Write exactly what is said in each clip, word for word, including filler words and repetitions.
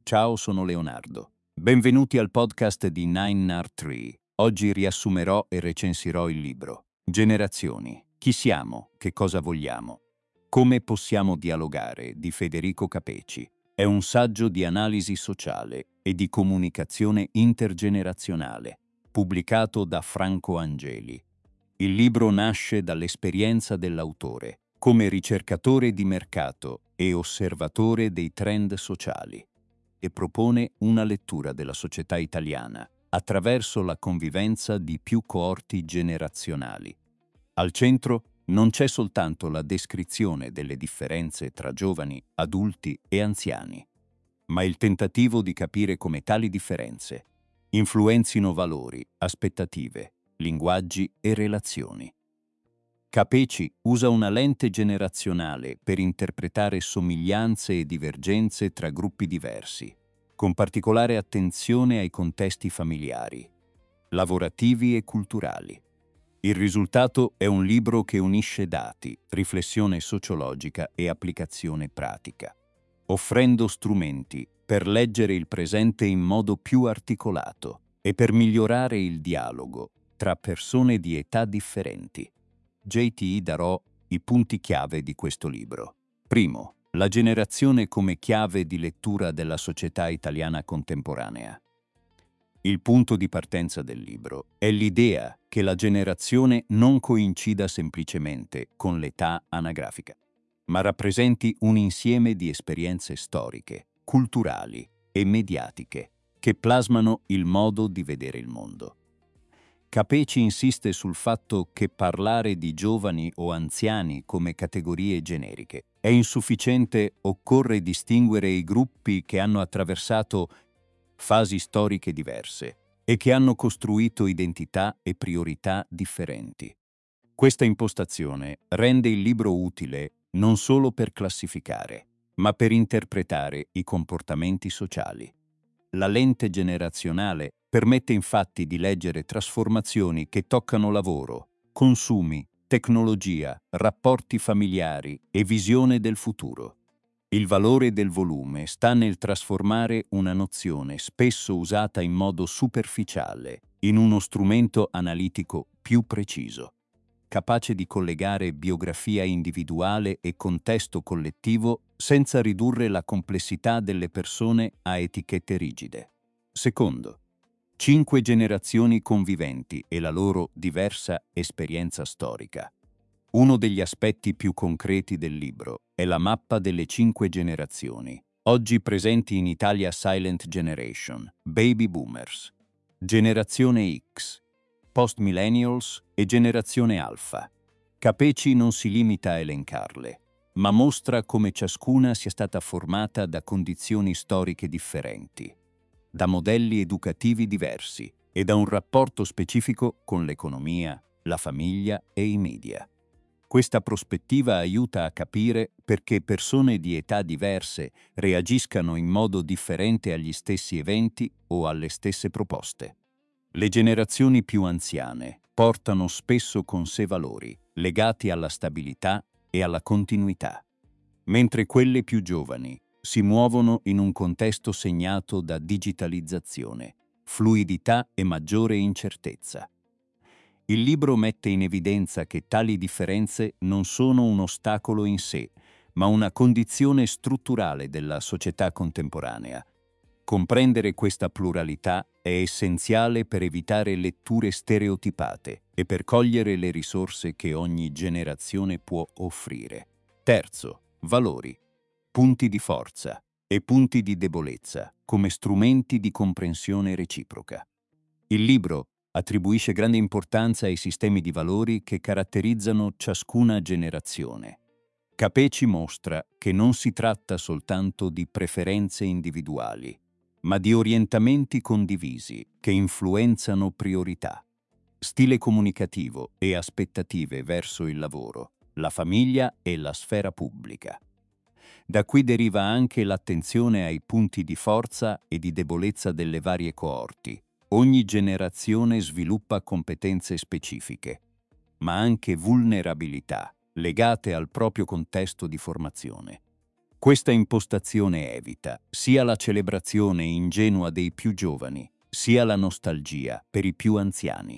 Ciao, sono Leonardo. Benvenuti al podcast di Nine Art Tree. Oggi riassumerò e recensirò il libro Generazioni. Chi siamo? Che cosa vogliamo? Come possiamo dialogare di Federico Capeci. È un saggio di analisi sociale e di comunicazione intergenerazionale, pubblicato da Franco Angeli. Il libro nasce dall'esperienza dell'autore, come ricercatore di mercato e osservatore dei trend sociali, e propone una lettura della società italiana attraverso la convivenza di più coorti generazionali. Al centro non c'è soltanto la descrizione delle differenze tra giovani, adulti e anziani, ma il tentativo di capire come tali differenze influenzino valori, aspettative, linguaggi e relazioni. Capeci usa una lente generazionale per interpretare somiglianze e divergenze tra gruppi diversi, con particolare attenzione ai contesti familiari, lavorativi e culturali. Il risultato è un libro che unisce dati, riflessione sociologica e applicazione pratica, offrendo strumenti per leggere il presente in modo più articolato e per migliorare il dialogo tra persone di età differenti. J T darò i punti chiave di questo libro. Primo, la generazione come chiave di lettura della società italiana contemporanea. Il punto di partenza del libro è l'idea che la generazione non coincida semplicemente con l'età anagrafica, ma rappresenti un insieme di esperienze storiche, culturali e mediatiche che plasmano il modo di vedere il mondo. Capeci insiste sul fatto che parlare di giovani o anziani come categorie generiche è insufficiente, occorre distinguere i gruppi che hanno attraversato fasi storiche diverse e che hanno costruito identità e priorità differenti. Questa impostazione rende il libro utile non solo per classificare, ma per interpretare i comportamenti sociali. La lente generazionale permette infatti di leggere trasformazioni che toccano lavoro, consumi, tecnologia, rapporti familiari e visione del futuro. Il valore del volume sta nel trasformare una nozione spesso usata in modo superficiale in uno strumento analitico più preciso, capace di collegare biografia individuale e contesto collettivo senza ridurre la complessità delle persone a etichette rigide. Secondo, cinque generazioni conviventi e la loro diversa esperienza storica. Uno degli aspetti più concreti del libro è la mappa delle cinque generazioni, oggi presenti in Italia: Silent Generation, Baby Boomers, Generazione X, Post-Millennials e Generazione Alpha. Capeci non si limita a elencarle, ma mostra come ciascuna sia stata formata da condizioni storiche differenti, da modelli educativi diversi e da un rapporto specifico con l'economia, la famiglia e i media. Questa prospettiva aiuta a capire perché persone di età diverse reagiscano in modo differente agli stessi eventi o alle stesse proposte. Le generazioni più anziane portano spesso con sé valori legati alla stabilità e alla continuità, mentre quelle più giovani si muovono in un contesto segnato da digitalizzazione, fluidità e maggiore incertezza. Il libro mette in evidenza che tali differenze non sono un ostacolo in sé, ma una condizione strutturale della società contemporanea. Comprendere questa pluralità è essenziale per evitare letture stereotipate e per cogliere le risorse che ogni generazione può offrire. Terzo, valori, punti di forza e punti di debolezza come strumenti di comprensione reciproca. Il libro attribuisce grande importanza ai sistemi di valori che caratterizzano ciascuna generazione. Capeci mostra che non si tratta soltanto di preferenze individuali, ma di orientamenti condivisi che influenzano priorità, stile comunicativo e aspettative verso il lavoro, la famiglia e la sfera pubblica. Da qui deriva anche l'attenzione ai punti di forza e di debolezza delle varie coorti. Ogni generazione sviluppa competenze specifiche, ma anche vulnerabilità legate al proprio contesto di formazione. Questa impostazione evita sia la celebrazione ingenua dei più giovani, sia la nostalgia per i più anziani.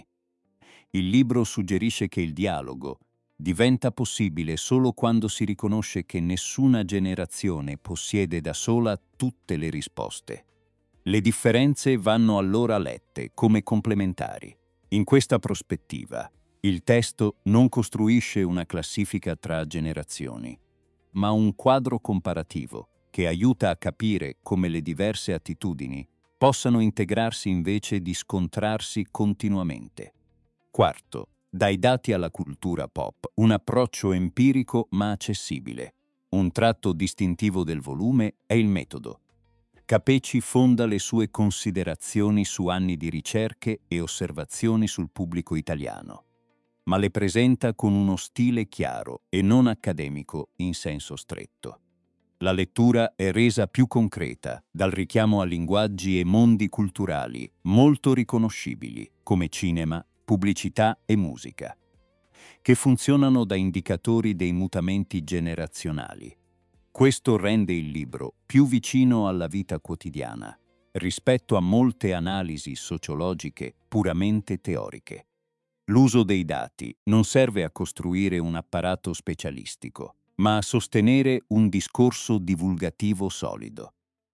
Il libro suggerisce che il dialogo diventa possibile solo quando si riconosce che nessuna generazione possiede da sola tutte le risposte. Le differenze vanno allora lette come complementari. In questa prospettiva, il testo non costruisce una classifica tra generazioni, ma un quadro comparativo che aiuta a capire come le diverse attitudini possano integrarsi invece di scontrarsi continuamente. Quarto, dai dati alla cultura pop, un approccio empirico ma accessibile. Un tratto distintivo del volume è il metodo. Capeci fonda le sue considerazioni su anni di ricerche e osservazioni sul pubblico italiano, ma le presenta con uno stile chiaro e non accademico in senso stretto. La lettura è resa più concreta dal richiamo a linguaggi e mondi culturali molto riconoscibili, come cinema, pubblicità e musica, che funzionano da indicatori dei mutamenti generazionali. Questo rende il libro più vicino alla vita quotidiana, rispetto a molte analisi sociologiche puramente teoriche. L'uso dei dati non serve a costruire un apparato specialistico, ma a sostenere un discorso divulgativo solido,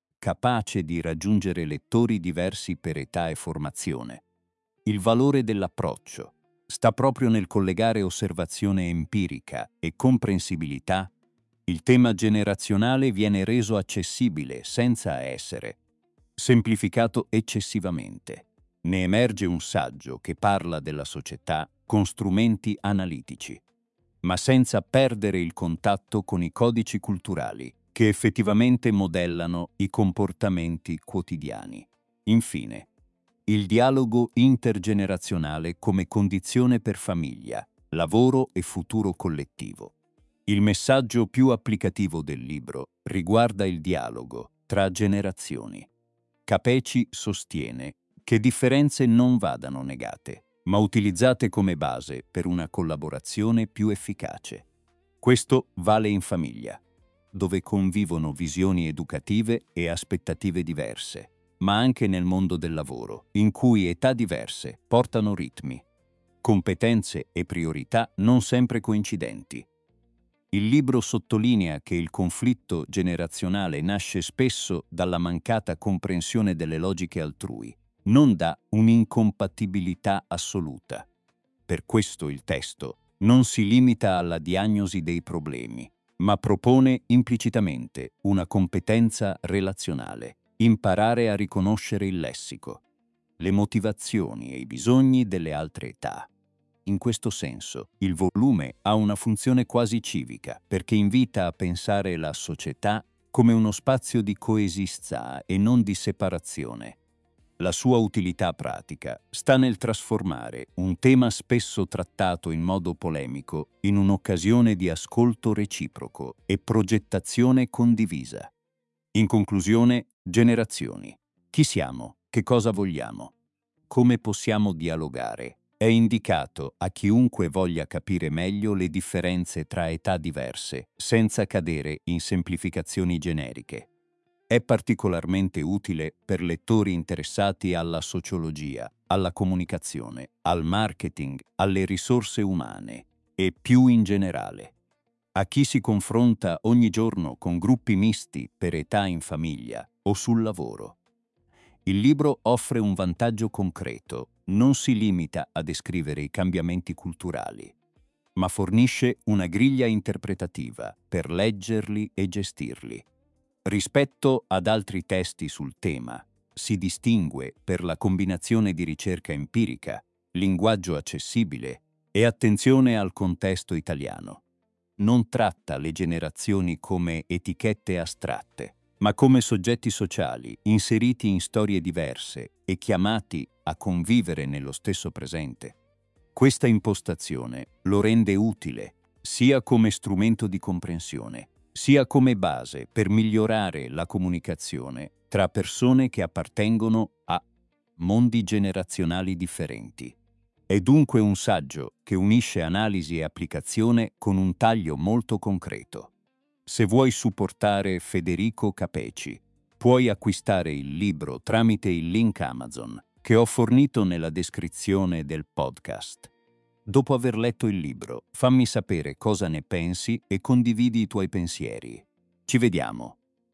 capace di raggiungere lettori diversi per età e formazione. Il valore dell'approccio sta proprio nel collegare osservazione empirica e comprensibilità. Il tema generazionale viene reso accessibile senza essere semplificato eccessivamente. Ne emerge un saggio che parla della società con strumenti analitici, ma senza perdere il contatto con i codici culturali che effettivamente modellano i comportamenti quotidiani. Infine, il dialogo intergenerazionale come condizione per famiglia, lavoro e futuro collettivo. Il messaggio più applicativo del libro riguarda il dialogo tra generazioni. Capeci sostiene che differenze non vadano negate, ma utilizzate come base per una collaborazione più efficace. Questo vale in famiglia, dove convivono visioni educative e aspettative diverse, ma anche nel mondo del lavoro, in cui età diverse portano ritmi, competenze e priorità non sempre coincidenti. Il libro sottolinea che il conflitto generazionale nasce spesso dalla mancata comprensione delle logiche altrui, non da un'incompatibilità assoluta. Per questo il testo non si limita alla diagnosi dei problemi, ma propone implicitamente una competenza relazionale, imparare a riconoscere il lessico, le motivazioni e i bisogni delle altre età. In questo senso, il volume ha una funzione quasi civica, perché invita a pensare la società come uno spazio di coesistenza e non di separazione. La sua utilità pratica sta nel trasformare un tema spesso trattato in modo polemico in un'occasione di ascolto reciproco e progettazione condivisa. In conclusione, generazioni. Chi siamo? Che cosa vogliamo? Come possiamo dialogare? È indicato a chiunque voglia capire meglio le differenze tra età diverse, senza cadere in semplificazioni generiche. È particolarmente utile per lettori interessati alla sociologia, alla comunicazione, al marketing, alle risorse umane e più in generale. A chi si confronta ogni giorno con gruppi misti per età in famiglia o sul lavoro. Il libro offre un vantaggio concreto, non si limita a descrivere i cambiamenti culturali, ma fornisce una griglia interpretativa per leggerli e gestirli. Rispetto ad altri testi sul tema, si distingue per la combinazione di ricerca empirica, linguaggio accessibile e attenzione al contesto italiano. Non tratta le generazioni come etichette astratte, ma come soggetti sociali inseriti in storie diverse e chiamati a convivere nello stesso presente. Questa impostazione lo rende utile sia come strumento di comprensione, sia come base per migliorare la comunicazione tra persone che appartengono a mondi generazionali differenti. È dunque un saggio che unisce analisi e applicazione con un taglio molto concreto. Se vuoi supportare Federico Capeci, puoi acquistare il libro tramite il link Amazon che ho fornito nella descrizione del podcast. Dopo aver letto il libro, fammi sapere cosa ne pensi e condividi i tuoi pensieri. Ci vediamo!